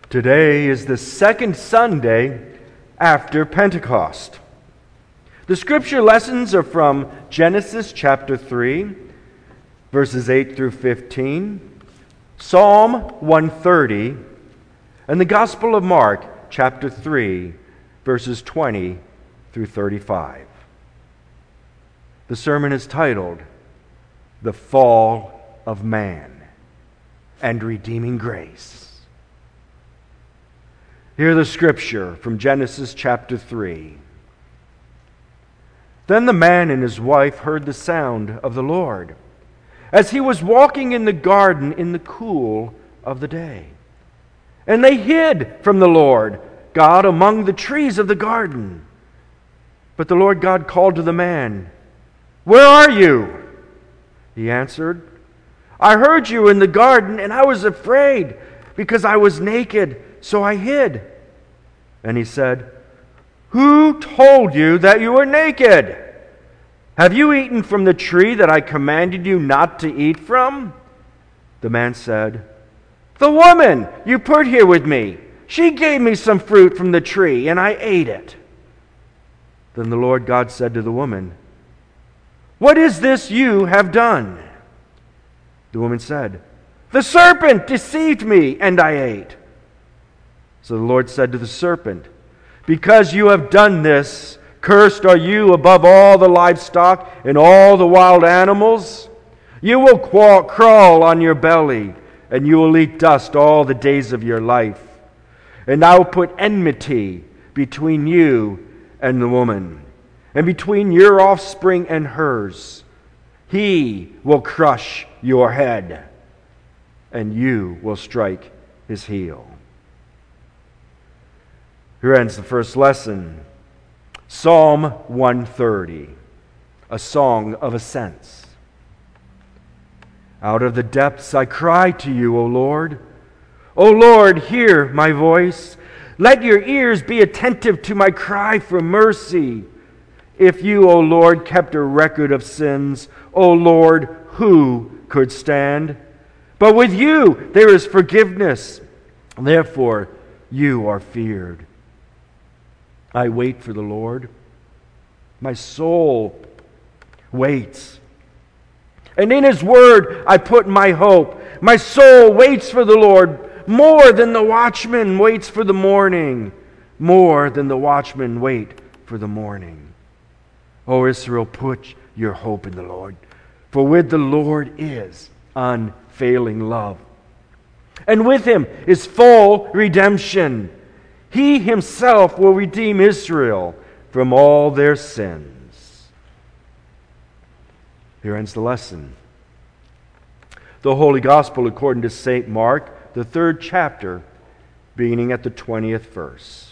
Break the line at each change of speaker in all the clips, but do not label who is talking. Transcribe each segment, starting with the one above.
Today is the second Sunday after Pentecost. The scripture lessons are from Genesis chapter 3, verses 8 through 15, Psalm 130, and the Gospel of Mark chapter 3, verses 20 through 35. The sermon is titled, The Fall of Man and Redeeming Grace. Hear the scripture from Genesis chapter 3. Then the man and his wife heard the sound of the Lord as he was walking in the garden in the cool of the day. And they hid from the Lord God among the trees of the garden. But the Lord God called to the man, "Where are you?" He answered, "I heard you in the garden, and I was afraid because I was naked, so I hid." And he said, "Who told you that you were naked? Have you eaten from the tree that I commanded you not to eat from?" The man said, "The woman you put here with me, she gave me some fruit from the tree, and I ate it." Then the Lord God said to the woman, "What is this you have done?" The woman said, "The serpent deceived me, and I ate." So the Lord said to the serpent, "Because you have done this, cursed are you above all the livestock and all the wild animals. You will crawl on your belly, and you will eat dust all the days of your life. And I will put enmity between you and the woman, and between your offspring and hers. He will crush your head, and you will strike his heel." Here ends the first lesson. Psalm 130, a song of ascents. Out of the depths I cry to you, O Lord. O Lord, hear my voice. Let your ears be attentive to my cry for mercy. If you, O Lord, kept a record of sins, O Lord, who could stand? But with you there is forgiveness. Therefore you are feared. I wait for the Lord. My soul waits. And in His word I put my hope. My soul waits for the Lord more than the watchman waits for the morning. More than the watchmen wait for the morning. O Israel, put your hope in the Lord. For with the Lord is unfailing love. And with Him is full redemption. He Himself will redeem Israel from all their sins. Here ends the lesson. The Holy Gospel according to St. Mark, the 3rd chapter, beginning at the 20th verse.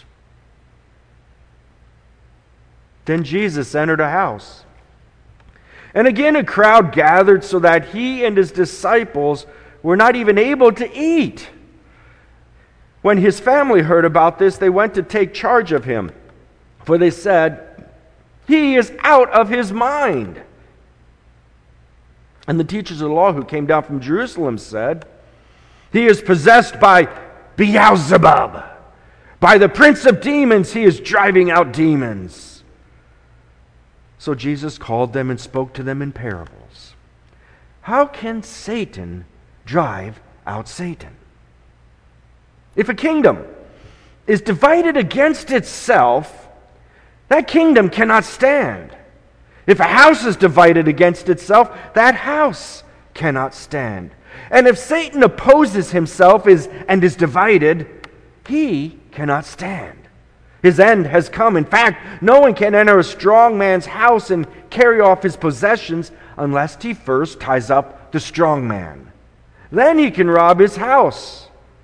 Then Jesus entered a house, and again a crowd gathered so that He and His disciples were not even able to eat. When His family heard about this, they went to take charge of Him, for they said, "He is out of his mind." And the teachers of the law who came down from Jerusalem said, "He is possessed by Beelzebub. By the prince of demons he is driving out demons." So Jesus called them and spoke to them in parables. How can Satan drive out Satan? If a kingdom is divided against itself, that kingdom cannot stand. If a house is divided against itself, that house cannot stand. And if Satan opposes himself and is divided, he cannot stand. His end has come. In fact, no one can enter a strong man's house and carry off his possessions unless he first ties up the strong man. Then he can rob his house.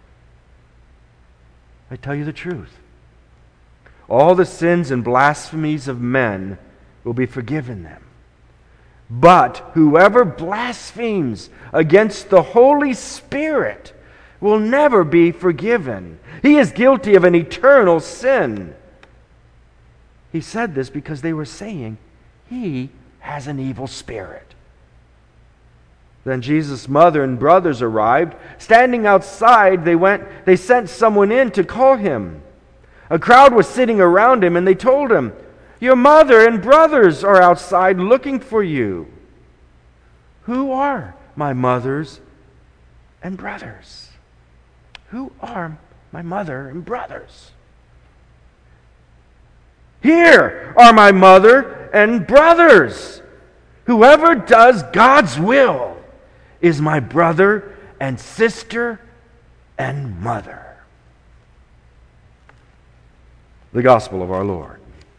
I tell you the truth. All the sins and blasphemies of men will be forgiven them. But whoever blasphemes against the Holy Spirit will never be forgiven. He is guilty of an eternal sin. He said this because they were saying, "He has an evil spirit." Then Jesus' mother and brothers arrived. Standing outside, they sent someone in to call him. A crowd was sitting around him, and they told him, "Your mother and brothers are outside looking for you." "Who are my mothers and brothers? Who are my mother and brothers?" "Here are my mother and brothers. Whoever does God's will is my brother and sister and mother." The Gospel of our Lord.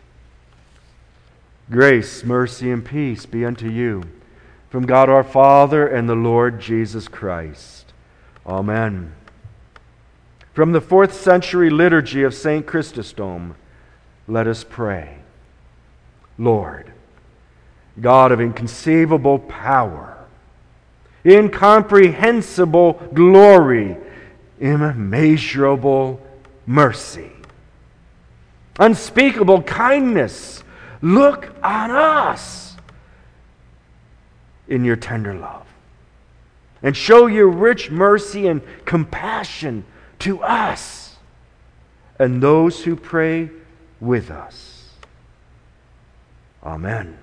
Grace, mercy, and peace be unto you from God our Father and the Lord Jesus Christ. Amen. From the 4th century liturgy of St. Chrysostom, let us pray. Lord, God of inconceivable power, incomprehensible glory, immeasurable mercy, unspeakable kindness, look on us in your tender love, and show your rich mercy and compassion to us and those who pray with us. Amen.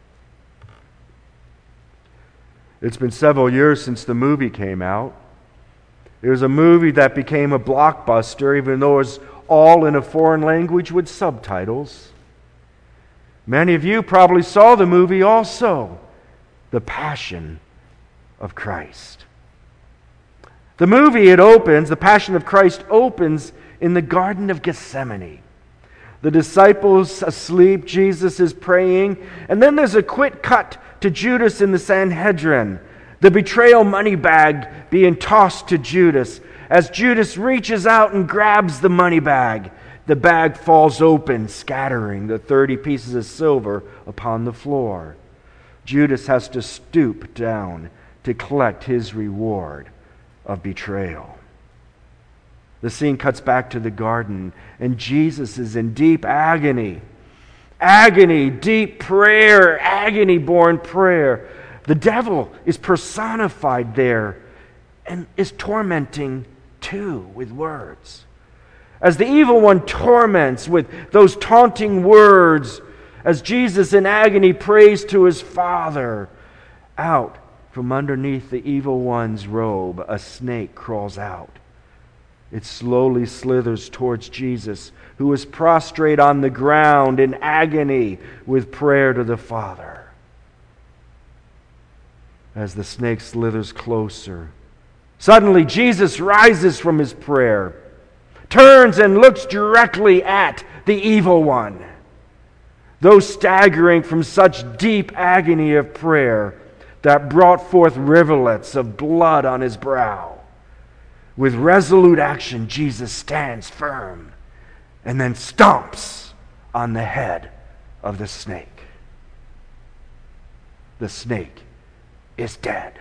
It's been several years since the movie came out. It was a movie that became a blockbuster, even though it was all in a foreign language with subtitles. Many of you probably saw the movie also, The Passion of Christ. The movie, The Passion of Christ, opens in the Garden of Gethsemane. The disciples asleep, Jesus is praying, and then there's a quick cut to Judas in the Sanhedrin, the betrayal money bag being tossed to Judas. As Judas reaches out and grabs the money bag, the bag falls open, scattering the 30 pieces of silver upon the floor. Judas has to stoop down to collect his reward of betrayal. The scene cuts back to the garden, and Jesus is in deep agony. Agony, deep prayer, agony-born prayer. The devil is personified there and is tormenting too with words. As the evil one torments with those taunting words, as Jesus in agony prays to his Father, out from underneath the evil one's robe, a snake crawls out. It slowly slithers towards Jesus, who is prostrate on the ground in agony with prayer to the Father. As the snake slithers closer, suddenly Jesus rises from his prayer, turns and looks directly at the evil one. Though staggering from such deep agony of prayer that brought forth rivulets of blood on his brow, with resolute action, Jesus stands firm and then stomps on the head of the snake. The snake is dead.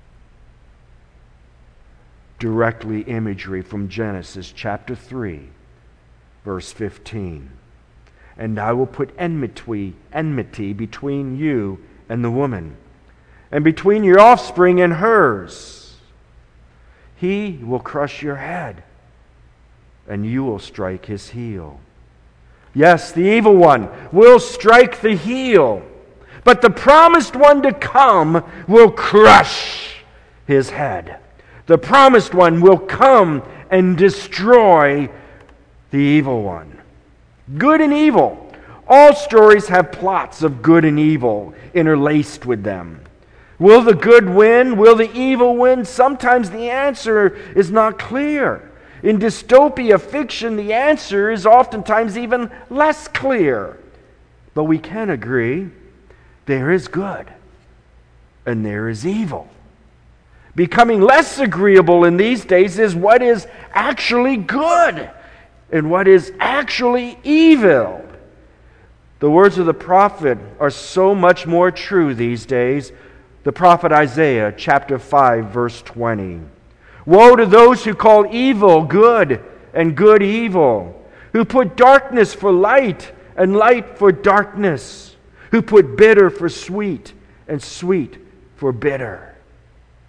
Directly imagery from Genesis chapter 3, verse 15. "And I will put enmity between you and the woman, and between your offspring and hers. He will crush your head, and you will strike his heel." Yes, the evil one will strike the heel, but the promised one to come will crush his head. The promised one will come and destroy the evil one. Good and evil. All stories have plots of good and evil interlaced with them. Will the good win? Will the evil win? Sometimes the answer is not clear. In dystopia fiction, the answer is oftentimes even less clear. But we can agree there is good and there is evil. Becoming less agreeable in these days is what is actually good and what is actually evil. The words of the prophet are so much more true these days. The prophet Isaiah, chapter 5, verse 20. "Woe to those who call evil good and good evil, who put darkness for light and light for darkness, who put bitter for sweet and sweet for bitter."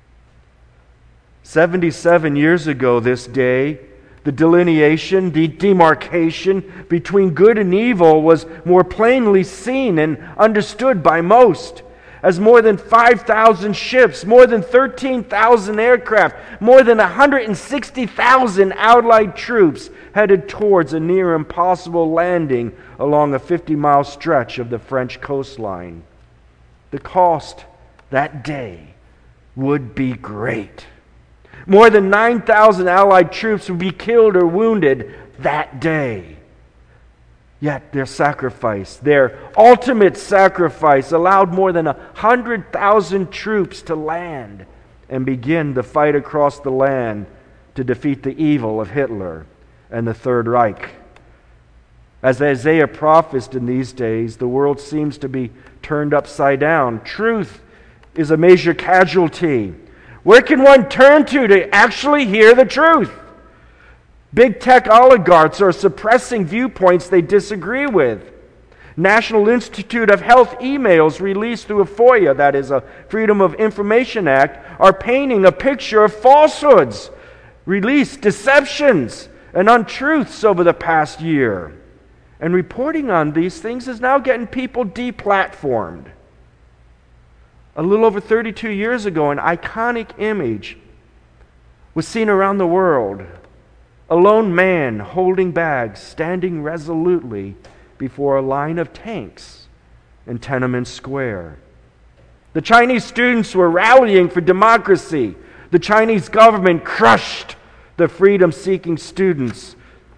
77 years ago this day, the delineation, the demarcation between good and evil was more plainly seen and understood by most, as more than 5,000 ships, more than 13,000 aircraft, more than 160,000 Allied troops headed towards a near impossible landing along a 50-mile stretch of the French coastline. The cost that day would be great. More than 9,000 Allied troops would be killed or wounded that day. Yet their sacrifice, their ultimate sacrifice, allowed more than 100,000 troops to land and begin the fight across the land to defeat the evil of Hitler and the Third Reich. As Isaiah prophesied in these days, the world seems to be turned upside down. Truth is a major casualty. Where can one turn to actually hear the truth? Big tech oligarchs are suppressing viewpoints they disagree with. National Institute of Health emails released through a FOIA, that is a Freedom of Information Act, are painting a picture of falsehoods, released deceptions, and untruths over the past year. And reporting on these things is now getting people deplatformed. A little over 32 years ago, an iconic image was seen around the world. A lone man holding bags, standing resolutely before a line of tanks in Tiananmen Square. The Chinese students were rallying for democracy. The Chinese government crushed the freedom-seeking students.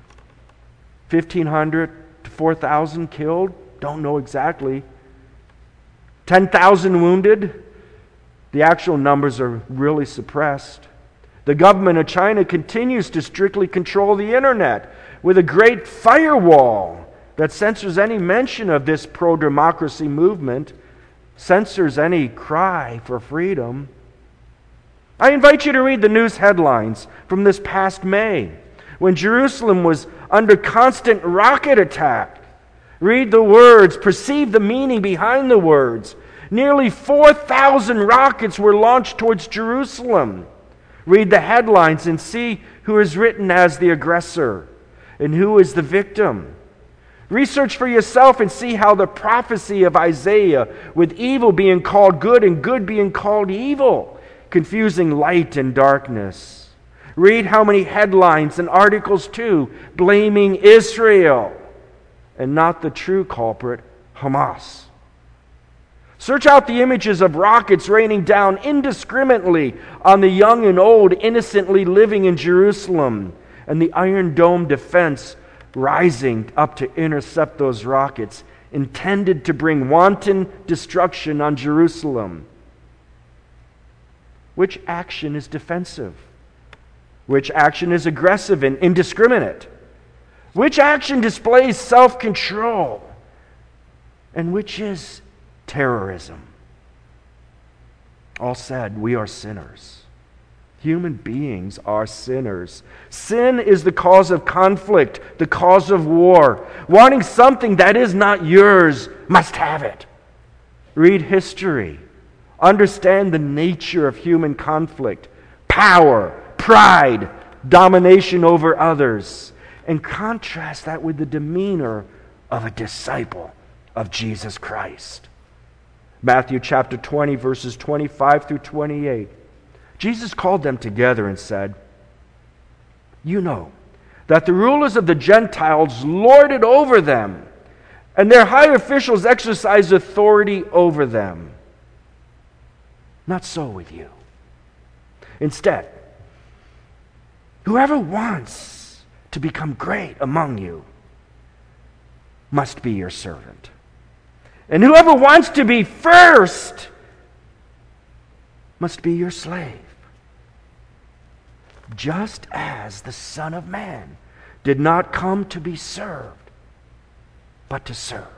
1,500 to 4,000 killed? Don't know exactly. 10,000 wounded? The actual numbers are really suppressed. The government of China continues to strictly control the internet with a great firewall that censors any mention of this pro-democracy movement, censors any cry for freedom. I invite you to read the news headlines from this past May, when Jerusalem was under constant rocket attack. Read the words, perceive the meaning behind the words. Nearly 4,000 rockets were launched towards Jerusalem. Read the headlines and see who is written as the aggressor and who is the victim. Research for yourself and see how the prophecy of Isaiah, with evil being called good and good being called evil, confusing light and darkness. Read how many headlines and articles too, blaming Israel and not the true culprit, Hamas. Search out the images of rockets raining down indiscriminately on the young and old innocently living in Jerusalem, and the Iron Dome defense rising up to intercept those rockets intended to bring wanton destruction on Jerusalem. Which action is defensive? Which action is aggressive and indiscriminate? Which action displays self-control? And which is terrorism? All said, we are sinners. Human beings are sinners. Sin is the cause of conflict, the cause of war. Wanting something that is not yours, must have it. Read history. Understand the nature of human conflict, power, pride, domination over others, and contrast that with the demeanor of a disciple of Jesus Christ. Matthew chapter 20, verses 25 through 28. Jesus called them together and said, "You know that the rulers of the Gentiles lord it over them, and their high officials exercise authority over them. Not so with you. Instead, whoever wants to become great among you must be your servant. And whoever wants to be first must be your slave. Just as the Son of Man did not come to be served, but to serve,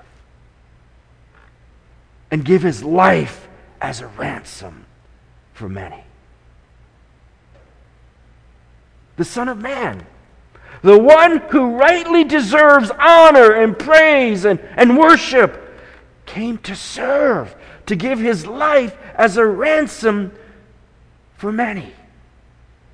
and give his life as a ransom for many." The Son of Man, the one who rightly deserves honor and praise and worship, came to serve, to give his life as a ransom for many.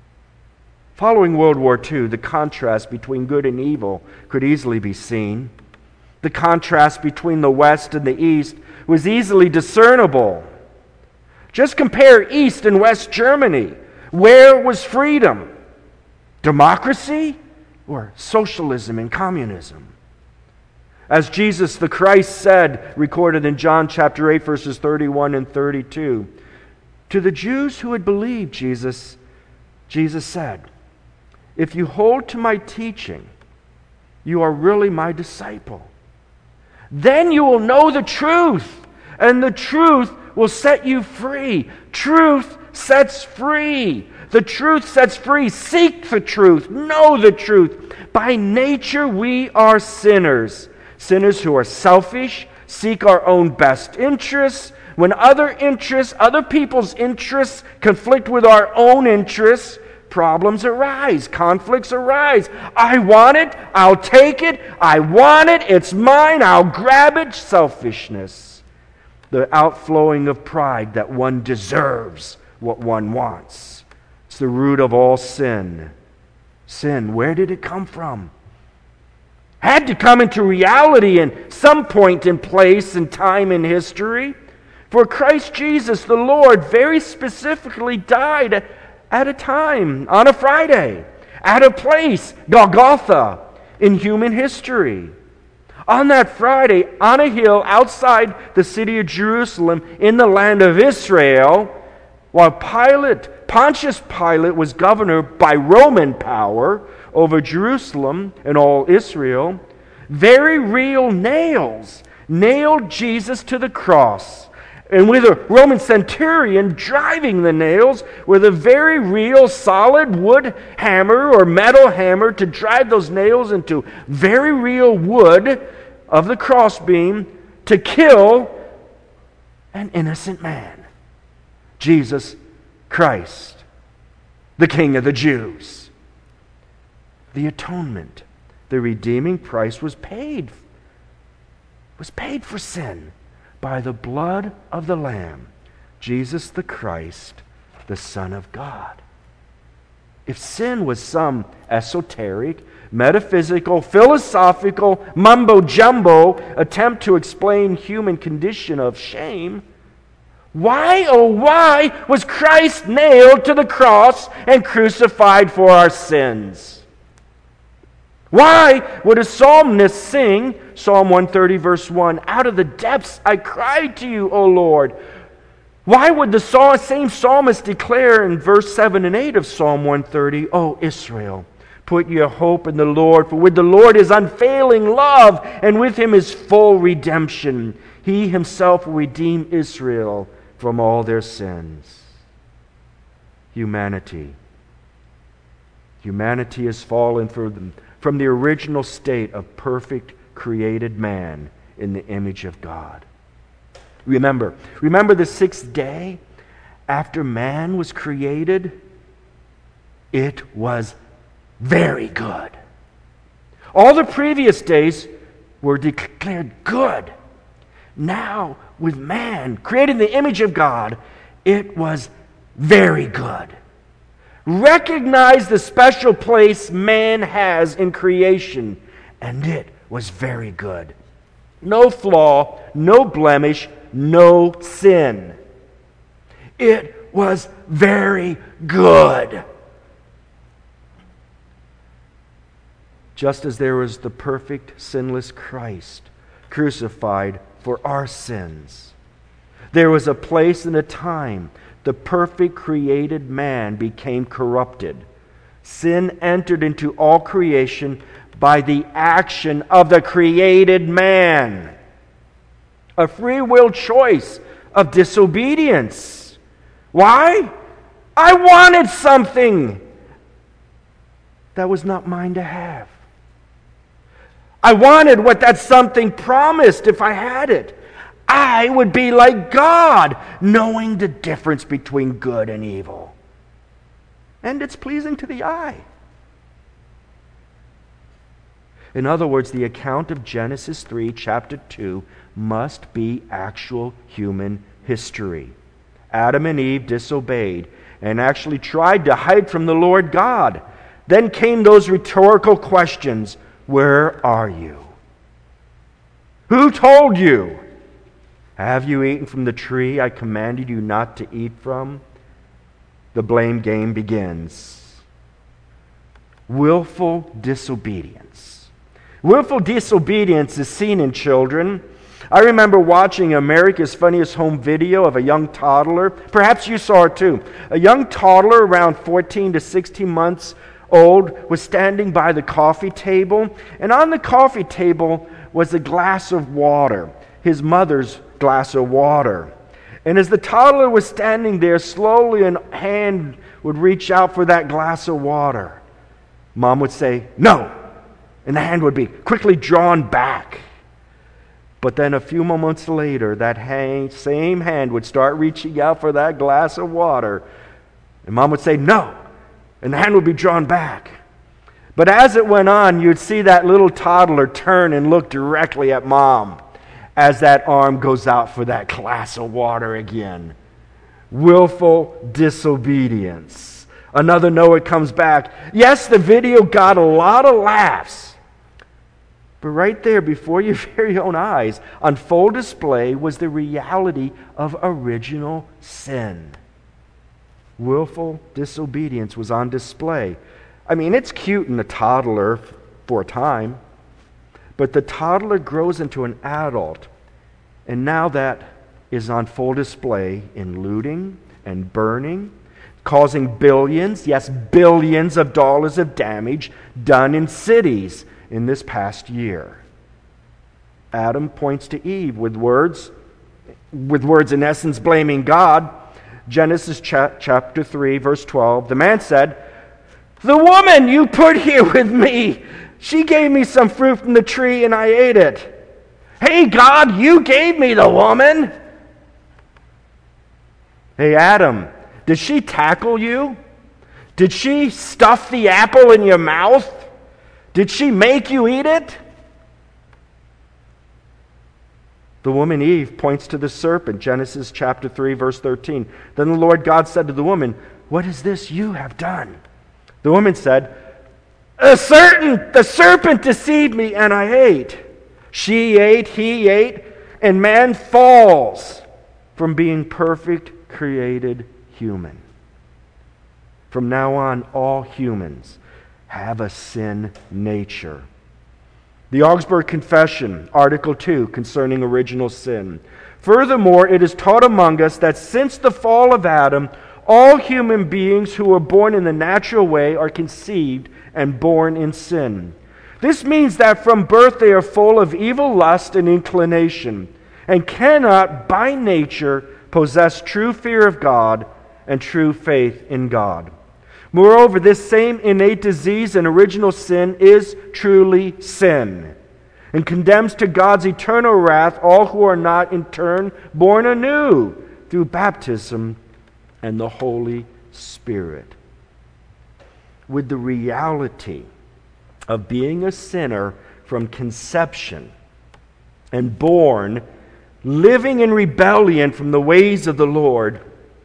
Following World War II, the contrast between good and evil could easily be seen. The contrast between the West and the East was easily discernible. Just compare East and West Germany. Where was freedom? Democracy or socialism and communism? As Jesus the Christ said, recorded in John chapter 8, verses 31 and 32, to the Jews who had believed Jesus said, "If you hold to my teaching, you are really my disciple. Then you will know the truth, and the truth will set you free." Truth sets free. The truth sets free. Seek the truth. Know the truth. By nature, we are sinners. Sinners who are selfish, seek our own best interests. When other people's interests conflict with our own interests, problems arise, conflicts arise. I want it, I'll take it, I want it, it's mine, I'll grab it. Selfishness. The outflowing of pride that one deserves what one wants. It's the root of all sin. Sin, where did it come from? Had to come into reality in some point in place and time in history. For Christ Jesus, the Lord, very specifically died at a time, on a Friday, at a place, Golgotha, in human history. On that Friday, on a hill outside the city of Jerusalem, in the land of Israel, while Pontius Pilate was governor by Roman power over Jerusalem and all Israel, very real nails nailed Jesus to the cross. And with a Roman centurion driving the nails with a very real solid wood hammer or metal hammer to drive those nails into very real wood of the crossbeam to kill an innocent man. Jesus Christ, the King of the Jews. The atonement, the redeeming price was paid for sin by the blood of the Lamb, Jesus the Christ, the Son of God. If sin was some esoteric, metaphysical, philosophical, mumbo-jumbo attempt to explain human condition of shame, why, oh why, was Christ nailed to the cross and crucified for our sins? Why would a psalmist sing, Psalm 130 verse 1, "Out of the depths I cried to you, O Lord"? Why would the same psalmist declare in verse 7 and 8 of Psalm 130, "O Israel, put your hope in the Lord, for with the Lord is unfailing love, and with him is full redemption. He himself will redeem Israel from all their sins." Humanity has fallen from the original state of perfect created man in the image of God. Remember the sixth day after man was created? It was very good. All the previous days were declared good. Now, with man created in the image of God, it was very good. Recognize the special place man has in creation, and it was very good. No flaw, no blemish, no sin. It was very good. Just as there was the perfect, sinless Christ crucified for our sins, there was a place and a time the perfect created man became corrupted. Sin entered into all creation by the action of the created man. A free will choice of disobedience. Why? I wanted something that was not mine to have. I wanted what that something promised if I had it. I would be like God, knowing the difference between good and evil. And it's pleasing to the eye. In other words, the account of Genesis 3, chapter 2, must be actual human history. Adam and Eve disobeyed and actually tried to hide from the Lord God. Then came those rhetorical questions. Where are you? Who told you? Have you eaten from the tree I commanded you not to eat from? The blame game begins. Willful disobedience. Willful disobedience is seen in children. I remember watching America's Funniest Home Video of a young toddler. Perhaps you saw it too. A young toddler around 14 to 16 months old was standing by the coffee table, and on the coffee table was a glass of water, his mother's glass of water. And as the toddler was standing there, slowly a hand would reach out for that glass of water. Mom would say, "No!" And the hand would be quickly drawn back. But then a few moments later, that same hand would start reaching out for that glass of water. And Mom would say, "No!" And the hand would be drawn back. But as it went on, you'd see that little toddler turn and look directly at Mom as that arm goes out for that glass of water again. Willful disobedience. Another Noah comes back. Yes, the video got a lot of laughs. But right there before your very own eyes, on full display was the reality of original sin. Willful disobedience was on display. I mean, it's cute in a toddler for a time, but the toddler grows into an adult, and now that is on full display in looting and burning, causing billions, yes, billions of dollars of damage done in cities in this past year. Adam points to Eve with words in essence blaming God. Genesis chapter 3, verse 12. The man said, "The woman you put here with me, she gave me some fruit from the tree and I ate it." Hey God, you gave me the woman. Hey Adam, did she tackle you? Did she stuff the apple in your mouth? Did she make you eat it? The woman Eve points to the serpent, Genesis chapter 3, verse 13. Then the Lord God said to the woman, "What is this you have done?" The woman said, the serpent deceived me and I ate. She ate, he ate, and man falls from being perfect, created human. From now on, all humans have a sin nature. The Augsburg Confession, Article 2, concerning original sin. Furthermore, it is taught among us that since the fall of Adam, all human beings who are born in the natural way are conceived and born in sin. This means that from birth they are full of evil lust and inclination, and cannot by nature possess true fear of God and true faith in God. Moreover, this same innate disease and original sin is truly sin, and condemns to God's eternal wrath all who are not in turn born anew through baptism and the Holy Spirit. With the reality of being a sinner from conception and born, living in rebellion from the ways of the Lord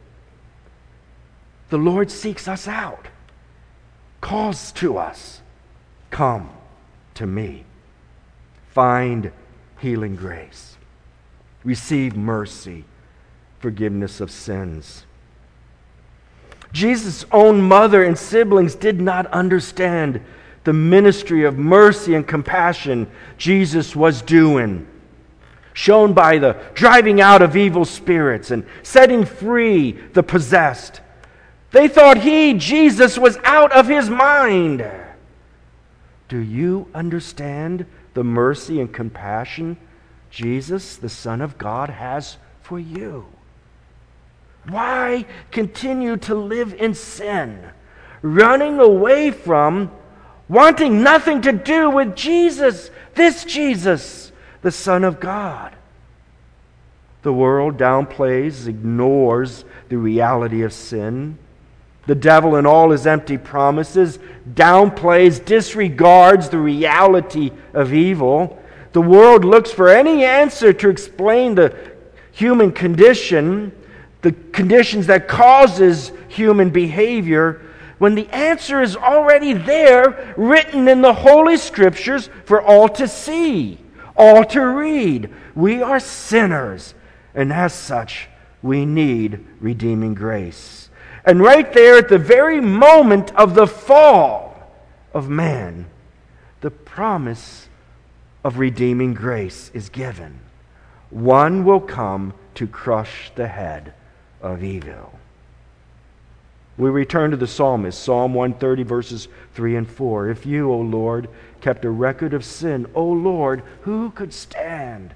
seeks us out, calls to us, "Come to me. Find healing grace. Receive mercy, forgiveness of sins." Jesus' own mother and siblings did not understand the ministry of mercy and compassion Jesus was doing, shown by the driving out of evil spirits and setting free the possessed. They thought Jesus, was out of his mind. Do you understand the mercy and compassion Jesus, the Son of God, has for you? Why continue to live in sin, running away from, wanting nothing to do with Jesus, this Jesus, the Son of God? The world downplays, ignores the reality of sin. The devil and all his empty promises downplays, disregards the reality of evil. The world looks for any answer to explain the human condition, the conditions that causes human behavior. when the answer is already there, written in the Holy Scriptures for all to see, all to read? We are sinners, and as such, we need redeeming grace. And right there at the very moment of the fall of man, the promise of redeeming grace is given. One will come to crush the head of evil. We return to the psalmist, Psalm 130, verses 3 and 4. If you, O Lord, kept a record of sin, O Lord, who could stand?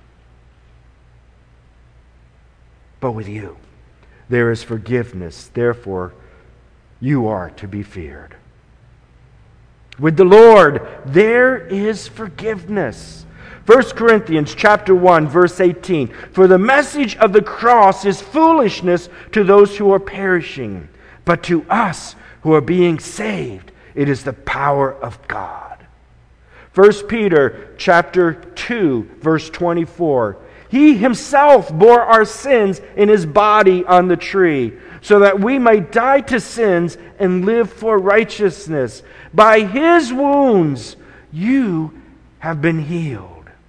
But with you there is forgiveness, therefore you are to be feared. With the Lord there is forgiveness. 1 Corinthians chapter 1, verse 18. For the message of the cross is foolishness to those who are perishing, but to us who are being saved, it is the power of God. 1 Peter chapter 2, verse 24. He himself bore our sins in his body on the tree, so that we might die to sins and live for righteousness. By his wounds you have been healed.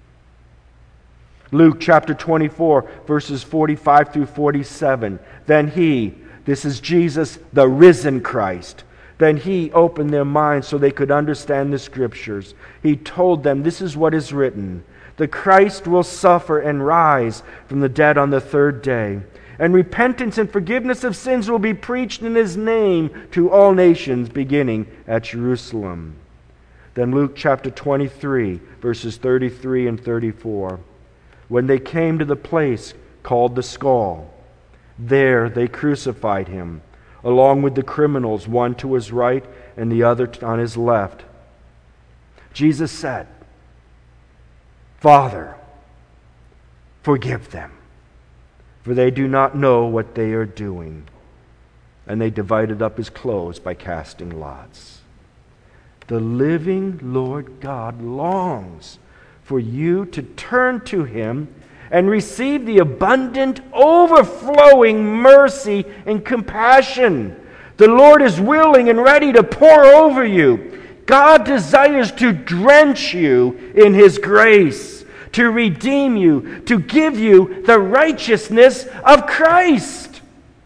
Luke chapter 24, verses 45 through 47. Then he, this is Jesus, the risen Christ, then he opened their minds so they could understand the Scriptures. He told them, this is what is written. The Christ will suffer and rise from the dead on the third day. And repentance and forgiveness of sins will be preached in his name to all nations, beginning at Jerusalem. Then Luke chapter 23, verses 33 and 34. When they came to the place called the Skull, there they crucified him, along with the criminals, one to his right and the other on his left. Jesus said, Father, forgive them, for they do not know what they are doing. And they divided up his clothes by casting lots. The living Lord God longs for you to turn to him and receive the abundant, overflowing mercy and compassion. The Lord is willing and ready to pour over you. God desires to drench you in his grace, to redeem you, to give you the righteousness of Christ.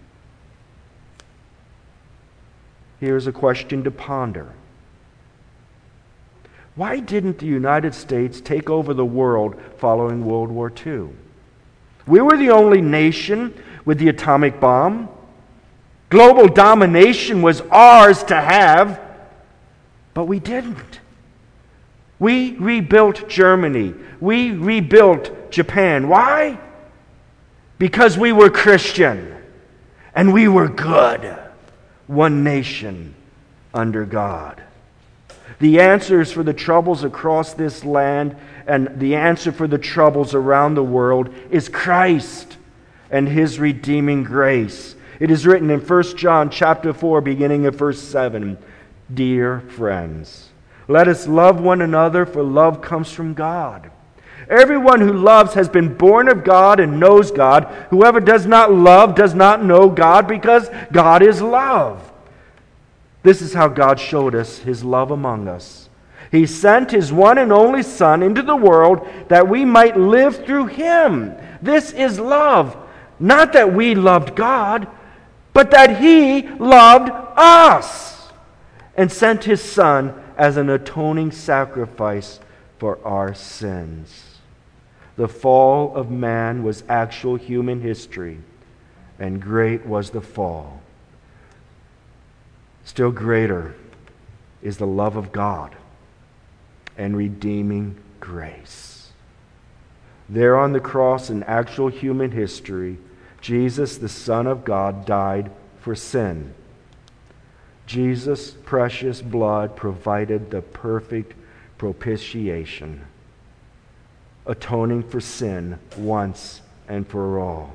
Here's a question to ponder. Why didn't the United States take over the world following World War II? We were the only nation with the atomic bomb. Global domination was ours to have, but we didn't. We rebuilt Germany. We rebuilt Japan. Why? Because we were Christian and we were good. One nation under God. The answers for the troubles across this land and the answer for the troubles around the world is Christ and his redeeming grace. It is written in 1 John chapter 4, beginning of verse 7, Dear friends, let us love one another, for love comes from God. Everyone who loves has been born of God and knows God. Whoever does not love does not know God, because God is love. This is how God showed us his love among us. He sent his one and only Son into the world that we might live through him. This is love. Not that we loved God, but that he loved us and sent his Son as an atoning sacrifice for our sins. The fall of man was actual human history, and great was the fall. Still greater is the love of God and redeeming grace. There on the cross in actual human history, Jesus, the Son of God, died for sin. Jesus' precious blood provided the perfect propitiation, atoning for sin once and for all.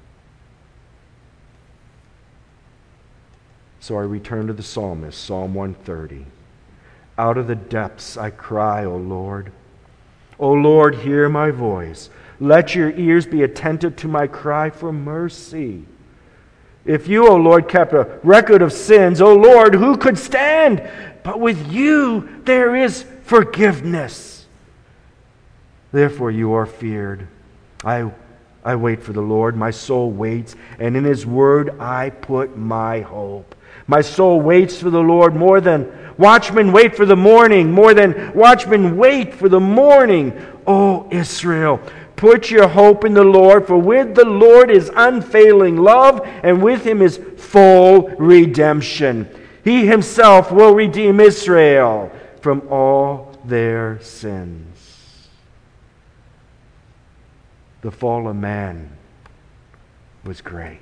So I return to the psalmist, Psalm 130. Out of the depths I cry, O Lord. O Lord, hear my voice. Let your ears be attentive to my cry for mercy. If you, O Lord, kept a record of sins, O Lord, who could stand? But with you there is forgiveness. Therefore you are feared. I wait for the Lord. My soul waits, and in His word I put my hope. My soul waits for the Lord more than watchmen wait for the morning, more than watchmen wait for the morning. O Israel, put your hope in the Lord, for with the Lord is unfailing love, and with Him is full redemption. He Himself will redeem Israel from all their sins. The fall of man was great.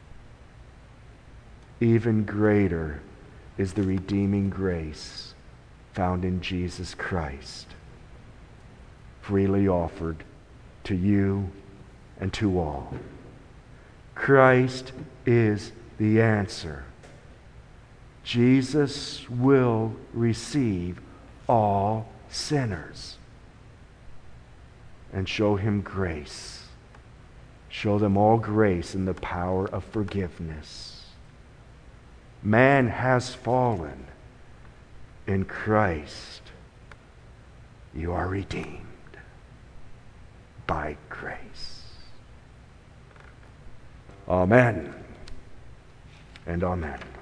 Even greater is the redeeming grace found in Jesus Christ, freely offered to you and to all. Christ is the answer. Jesus will receive all sinners and show him grace. Show them all grace and the power of forgiveness. Man has fallen. In Christ, you are redeemed by grace. Amen and amen.